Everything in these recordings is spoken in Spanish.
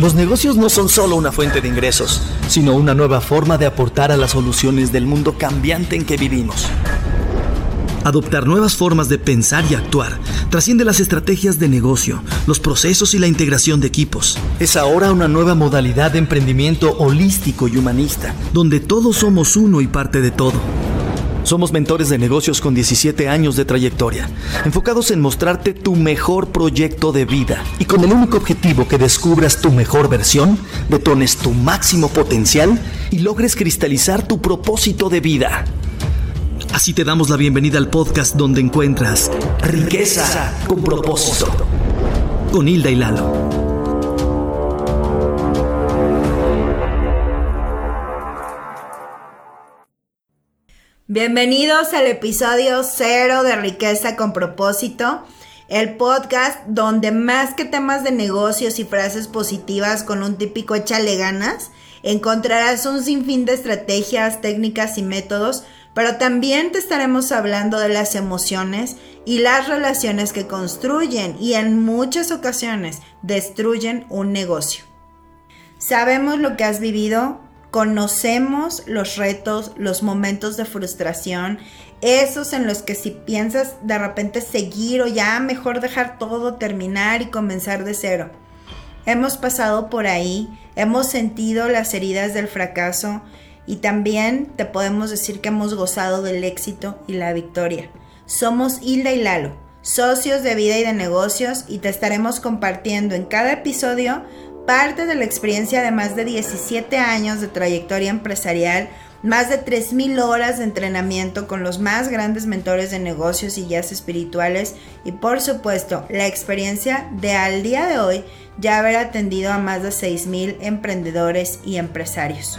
Los negocios no son solo una fuente de ingresos, sino una nueva forma de aportar a las soluciones del mundo cambiante en que vivimos. Adoptar nuevas formas de pensar y actuar trasciende las estrategias de negocio, los procesos y la integración de equipos. Es ahora una nueva modalidad de emprendimiento holístico y humanista, donde todos somos uno y parte de todo. Somos mentores de negocios con 17 años de trayectoria, enfocados en mostrarte tu mejor proyecto de vida y con el único objetivo que descubras tu mejor versión, detones tu máximo potencial y logres cristalizar tu propósito de vida. Así te damos la bienvenida al podcast donde encuentras riqueza con propósito, con Hilda y Lalo. Bienvenidos al episodio 0 de Riqueza con Propósito, el podcast donde más que temas de negocios y frases positivas con un típico échale ganas, encontrarás un sinfín de estrategias, técnicas y métodos, pero también te estaremos hablando de las emociones y las relaciones que construyen y en muchas ocasiones destruyen un negocio. Sabemos lo que has vivido. Conocemos los retos, los momentos de frustración, esos en los que si piensas de repente seguir o ya mejor dejar todo, terminar y comenzar de cero. Hemos pasado por ahí, hemos sentido las heridas del fracaso y también te podemos decir que hemos gozado del éxito y la victoria. Somos Hilda y Lalo, socios de vida y de negocios, y te estaremos compartiendo en cada episodio parte de la experiencia de más de 17 años de trayectoria empresarial, más de 3,000 horas de entrenamiento con los más grandes mentores de negocios y guías espirituales y por supuesto la experiencia de al día de hoy ya haber atendido a más de 6,000 emprendedores y empresarios.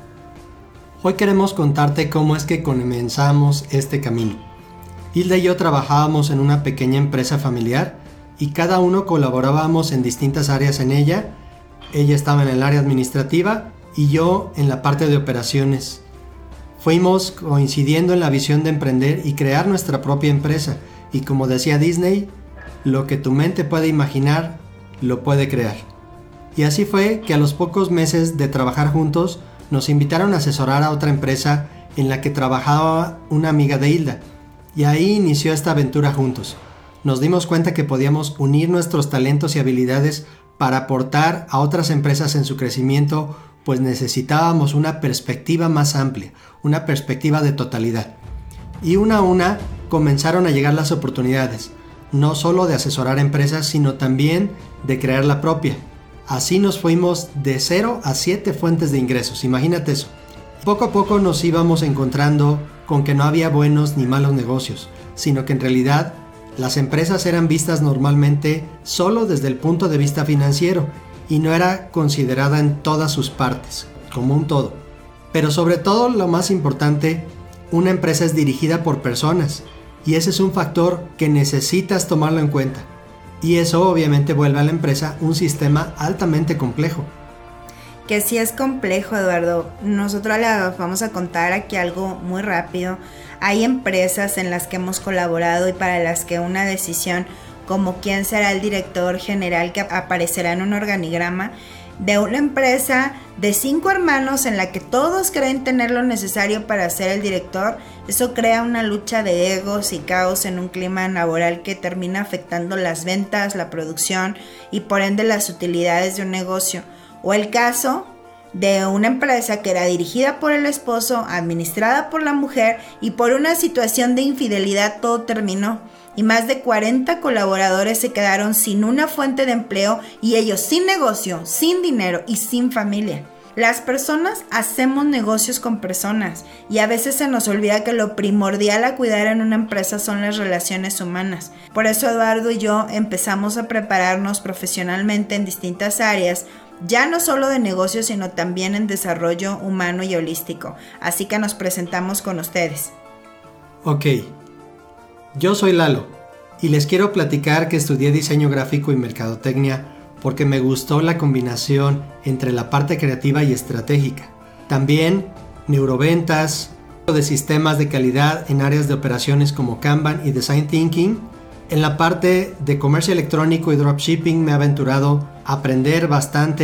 Hoy queremos contarte cómo es que comenzamos este camino. Hilda y yo trabajábamos en una pequeña empresa familiar y cada uno colaborábamos en distintas áreas en ella. Ella estaba en el área administrativa y yo en la parte de operaciones. Fuimos coincidiendo en la visión de emprender y crear nuestra propia empresa. Y como decía Disney, lo que tu mente puede imaginar, lo puede crear. Y así fue que a los pocos meses de trabajar juntos, nos invitaron a asesorar a otra empresa en la que trabajaba una amiga de Hilda. Y ahí inició esta aventura juntos. Nos dimos cuenta que podíamos unir nuestros talentos y habilidades para aportar a otras empresas en su crecimiento, pues necesitábamos una perspectiva más amplia, una perspectiva de totalidad. Y una a una comenzaron a llegar las oportunidades, no solo de asesorar empresas, sino también de crear la propia. Así nos fuimos de 0 a 7 fuentes de ingresos, imagínate eso. Poco a poco nos íbamos encontrando con que no había buenos ni malos negocios, sino que en realidad las empresas eran vistas normalmente solo desde el punto de vista financiero y no era considerada en todas sus partes, como un todo. Pero sobre todo, lo más importante, una empresa es dirigida por personas y ese es un factor que necesitas tomarlo en cuenta. Y eso obviamente vuelve a la empresa un sistema altamente complejo. Que sí es complejo, Eduardo. Nosotros les vamos a contar aquí algo muy rápido. Hay empresas en las que hemos colaborado y para las que una decisión como quién será el director general que aparecerá en un organigrama de una empresa de 5 hermanos en la que todos creen tener lo necesario para ser el director, eso crea una lucha de egos y caos en un clima laboral que termina afectando las ventas, la producción y por ende las utilidades de un negocio. O el caso de una empresa que era dirigida por el esposo, administrada por la mujer y por una situación de infidelidad todo terminó. Y más de 40 colaboradores se quedaron sin una fuente de empleo y ellos sin negocio, sin dinero y sin familia. Las personas hacemos negocios con personas y a veces se nos olvida que lo primordial a cuidar en una empresa son las relaciones humanas. Por eso Eduardo y yo empezamos a prepararnos profesionalmente en distintas áreas, ya no solo de negocios, sino también en desarrollo humano y holístico. Así que nos presentamos con ustedes. Ok, yo soy Lalo y les quiero platicar que estudié diseño gráfico y mercadotecnia porque me gustó la combinación entre la parte creativa y estratégica. También neuroventas, de sistemas de calidad en áreas de operaciones como Kanban y Design Thinking. En la parte de comercio electrónico y dropshipping me he aventurado a aprender bastante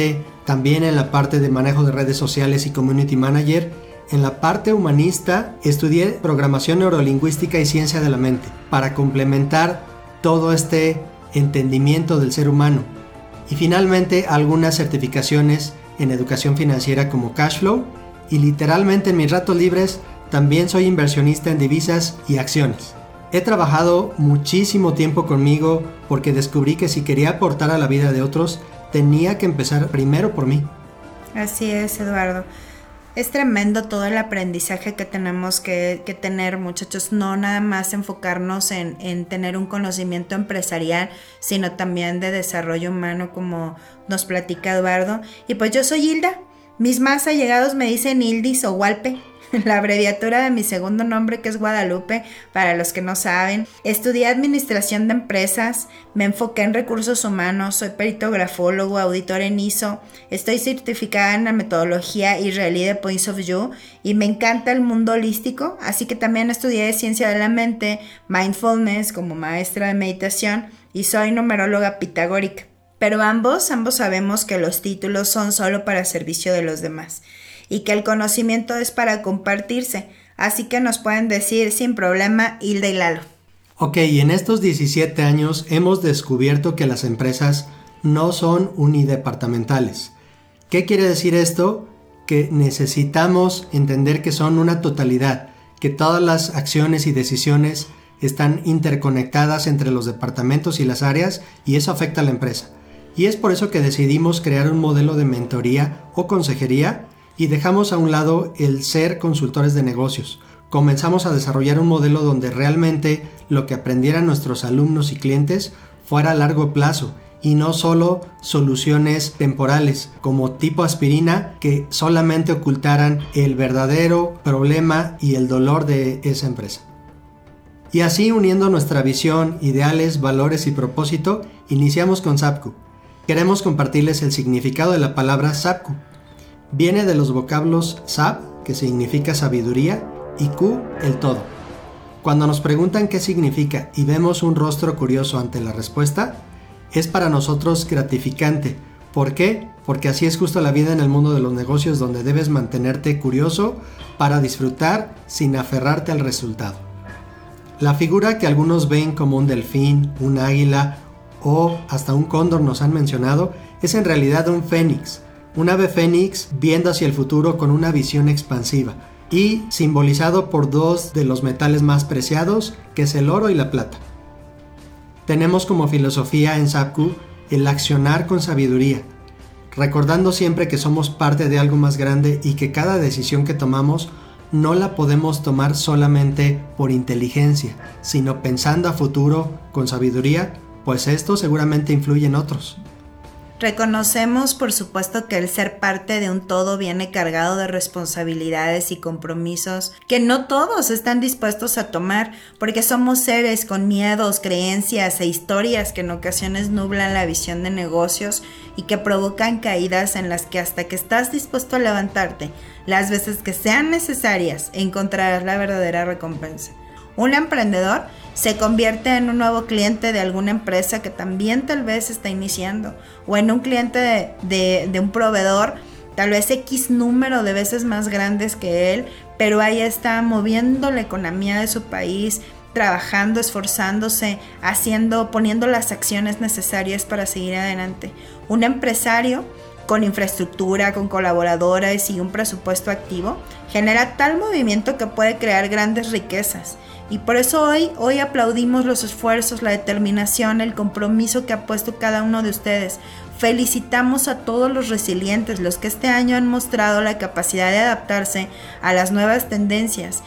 también en la parte de manejo de redes sociales y community manager. En la parte humanista estudié programación neurolingüística y ciencia de la mente para complementar todo este entendimiento del ser humano. Y finalmente algunas certificaciones en educación financiera como Cashflow, y literalmente en mis ratos libres también soy inversionista en divisas y acciones. He trabajado muchísimo tiempo conmigo porque descubrí que si quería aportar a la vida de otros, tenía que empezar primero por mí. Así es, Eduardo. Es tremendo todo el aprendizaje que tenemos que tener, muchachos. No nada más enfocarnos en tener un conocimiento empresarial, sino también de desarrollo humano, como nos platica Eduardo. Y pues yo soy Hilda. Mis más allegados me dicen Hildis o Walpe, la abreviatura de mi segundo nombre, que es Guadalupe, para los que no saben. Estudié administración de empresas, me enfoqué en recursos humanos, soy perito grafólogo, auditor en ISO, estoy certificada en la metodología israelí de Points of View y me encanta el mundo holístico, así que también estudié ciencia de la mente, mindfulness como maestra de meditación y soy numeróloga pitagórica. Pero ambos sabemos que los títulos son solo para servicio de los demás y que el conocimiento es para compartirse, así que nos pueden decir sin problema Hilda y Lalo. Ok, y en estos 17 años hemos descubierto que las empresas no son unidepartamentales. ¿Qué quiere decir esto? Que necesitamos entender que son una totalidad, que todas las acciones y decisiones están interconectadas entre los departamentos y las áreas, y eso afecta a la empresa. Y es por eso que decidimos crear un modelo de mentoría o consejería y dejamos a un lado el ser consultores de negocios. Comenzamos a desarrollar un modelo donde realmente lo que aprendieran nuestros alumnos y clientes fuera a largo plazo y no solo soluciones temporales como tipo aspirina que solamente ocultaran el verdadero problema y el dolor de esa empresa. Y así, uniendo nuestra visión, ideales, valores y propósito, iniciamos con SAPCU. Queremos compartirles el significado de la palabra SAPCU. Viene de los vocablos Sab, que significa sabiduría, y Q, el todo. Cuando nos preguntan qué significa y vemos un rostro curioso ante la respuesta, es para nosotros gratificante. ¿Por qué? Porque así es justo la vida en el mundo de los negocios, donde debes mantenerte curioso para disfrutar sin aferrarte al resultado. La figura que algunos ven como un delfín, un águila o hasta un cóndor nos han mencionado, es en realidad un fénix. Un ave fénix viendo hacia el futuro con una visión expansiva y simbolizado por dos de los metales más preciados, que es el oro y la plata. Tenemos como filosofía en SAPCU el accionar con sabiduría, recordando siempre que somos parte de algo más grande y que cada decisión que tomamos no la podemos tomar solamente por inteligencia, sino pensando a futuro con sabiduría, pues esto seguramente influye en otros. Reconocemos, por supuesto, que el ser parte de un todo viene cargado de responsabilidades y compromisos que no todos están dispuestos a tomar, porque somos seres con miedos, creencias e historias que en ocasiones nublan la visión de negocios y que provocan caídas en las que hasta que estás dispuesto a levantarte las veces que sean necesarias encontrarás la verdadera recompensa. Un emprendedor se convierte en un nuevo cliente de alguna empresa que también tal vez está iniciando, o en un cliente de un proveedor, tal vez X número de veces más grandes que él, pero ahí está moviendo la economía de su país, trabajando, esforzándose, poniendo las acciones necesarias para seguir adelante. Un empresario con infraestructura, con colaboradores y un presupuesto activo, genera tal movimiento que puede crear grandes riquezas. Y por eso hoy aplaudimos los esfuerzos, la determinación, el compromiso que ha puesto cada uno de ustedes. Felicitamos a todos los resilientes, los que este año han mostrado la capacidad de adaptarse a las nuevas tendencias.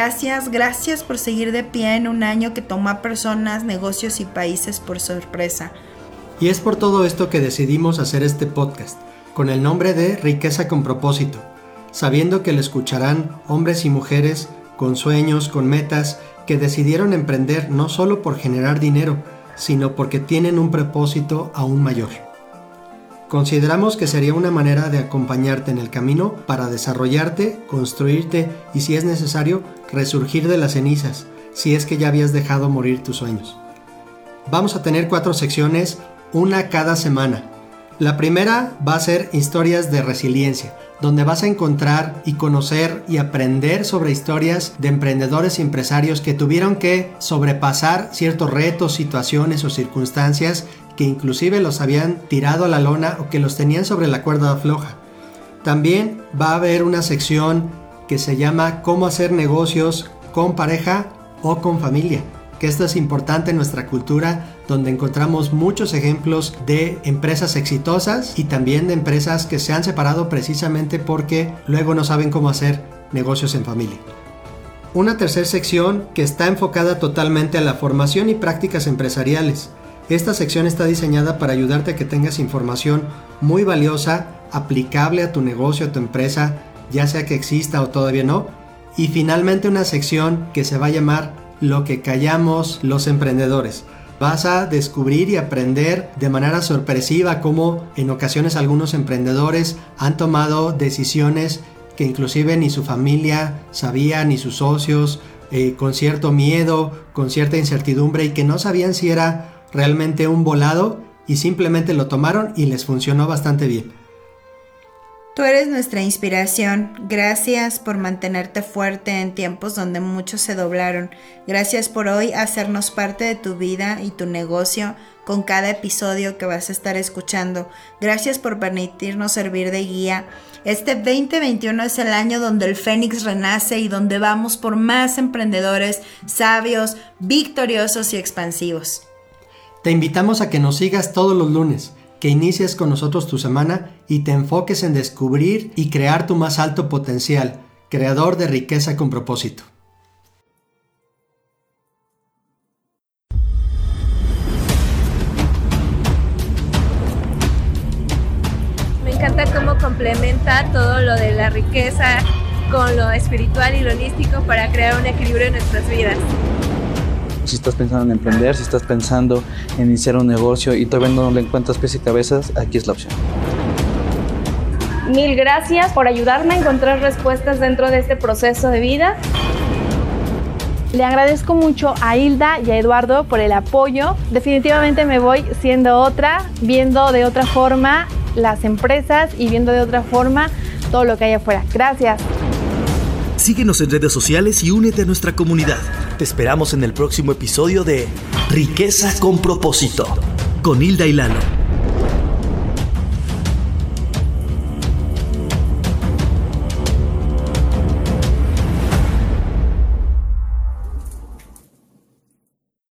Gracias por seguir de pie en un año que tomó a personas, negocios y países por sorpresa. Y es por todo esto que decidimos hacer este podcast, con el nombre de Riqueza con Propósito, sabiendo que lo escucharán hombres y mujeres con sueños, con metas, que decidieron emprender no solo por generar dinero, sino porque tienen un propósito aún mayor. Consideramos que sería una manera de acompañarte en el camino para desarrollarte, construirte y, si es necesario, resurgir de las cenizas, si es que ya habías dejado morir tus sueños. Vamos a tener 4 secciones, una cada semana. La primera va a ser historias de resiliencia, donde vas a encontrar y conocer y aprender sobre historias de emprendedores y empresarios que tuvieron que sobrepasar ciertos retos, situaciones o circunstancias que inclusive los habían tirado a la lona o que los tenían sobre la cuerda floja. También va a haber una sección que se llama cómo hacer negocios con pareja o con familia, que esto es importante en nuestra cultura, donde encontramos muchos ejemplos de empresas exitosas y también de empresas que se han separado precisamente porque luego no saben cómo hacer negocios en familia. Una tercera sección que está enfocada totalmente a la formación y prácticas empresariales. Esta sección está diseñada para ayudarte a que tengas información muy valiosa, aplicable a tu negocio, a tu empresa, ya sea que exista o todavía no. Y finalmente una sección que se va a llamar Lo que callamos los emprendedores. Vas a descubrir y aprender de manera sorpresiva cómo en ocasiones algunos emprendedores han tomado decisiones que inclusive ni su familia sabía, ni sus socios, con cierto miedo, con cierta incertidumbre y que no sabían si era realmente un volado y simplemente lo tomaron y les funcionó bastante bien. Tú eres nuestra inspiración. Gracias por mantenerte fuerte en tiempos donde muchos se doblaron. Gracias por hoy hacernos parte de tu vida y tu negocio con cada episodio que vas a estar escuchando. Gracias por permitirnos servir de guía. Este 2021 es el año donde el Fénix renace y donde vamos por más emprendedores sabios, victoriosos y expansivos. Te invitamos a que nos sigas todos los lunes, que inicies con nosotros tu semana y te enfoques en descubrir y crear tu más alto potencial, creador de riqueza con propósito. Me encanta cómo complementa todo lo de la riqueza con lo espiritual y lo holístico para crear un equilibrio en nuestras vidas. Si estás pensando en emprender, si estás pensando en iniciar un negocio y todavía no le encuentras pies y cabezas, aquí es la opción. Mil gracias por ayudarme a encontrar respuestas dentro de este proceso de vida. Le agradezco mucho a Hilda y a Eduardo por el apoyo. Definitivamente me voy siendo otra, viendo de otra forma las empresas y viendo de otra forma todo lo que hay afuera. Gracias. Síguenos en redes sociales y únete a nuestra comunidad. Te esperamos en el próximo episodio de Riqueza con Propósito, con Hilda y Lalo.